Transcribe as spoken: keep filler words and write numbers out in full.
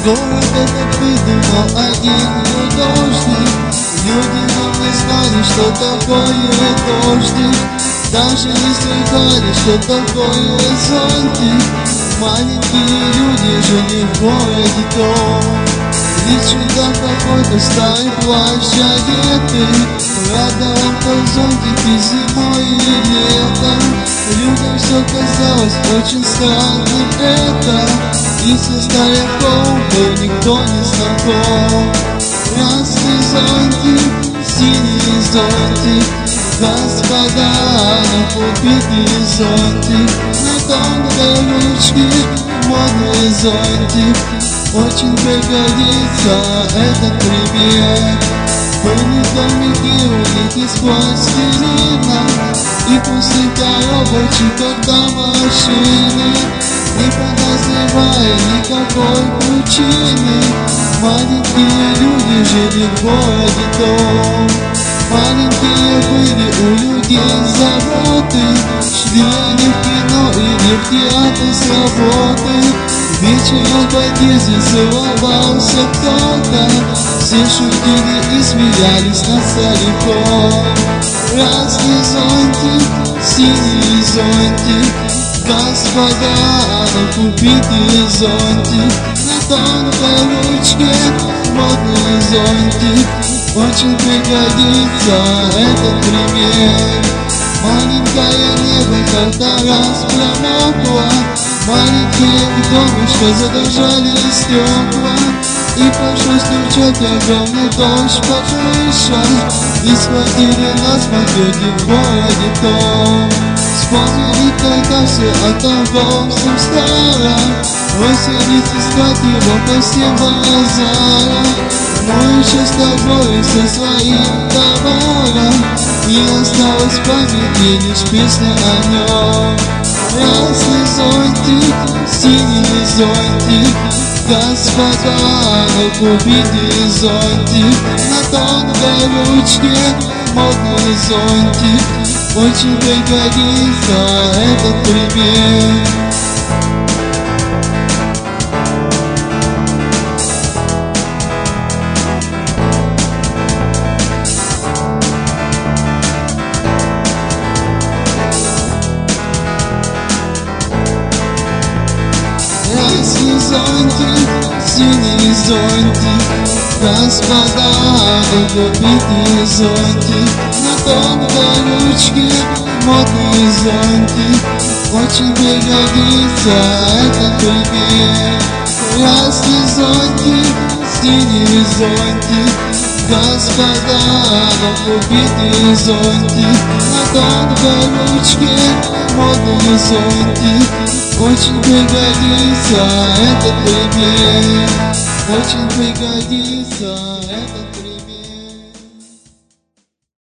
Город этот выдумал один художник. Люди но не знали, что такое дождик. Даже не слыхали, что такое зонтик. Маленькие люди жили в городе дом. Ведь сюда какой-то старый плащ одетый. Правда, он то зонтики зимой и летом. Людям все казалось очень странным это. И со стариком был никто не знаком. Красный зонтик, синий зонтик, господа, но купите зонтик. На тонкой ручке модный зонтик. Очень пригодится этот пример. Были домики у них из пластилина, и после коробочек, когда машины, не подозревая никакой причины, маленькие люди жили в городе дом. Маленькие были у людей заботы, шли они в кино или в театр с работы. Вечером в подъезде целовался кто-то, все шутили и смеялись над стариком. Красный зонтик, синий зонтик, господа, ну купите зонтик. На тонкой ручке модный зонтик. Очень пригодится этот пример. Маленькое небо как-то раз промокло, маленькие донышко задрожали стекла, и пошел стучать огромный дождь по крышам, и схватили нас подруги в городе дом. Вспомнили, когда все о торговцем старом, бросились искать его по всем базарам. Мы еще с тобой со своим товаром, и осталась в памяти лишь песня о нем. Красный зонтик, синий зонтик, господа, ну купите зонтик. На тонкой ручке модный зонтик. Очень пригодится этот пример. Красный зонтик, синий зонтик, господа, ну купите зонтик. На тонкой ручке модный зонтик. Очень пригодится этот пример. Красный зонтик, синий зонтик, господа, ну купите зонтик. На тонкой ручке модный зонтик. Очень пригодится этот пример. Очень пригодится этот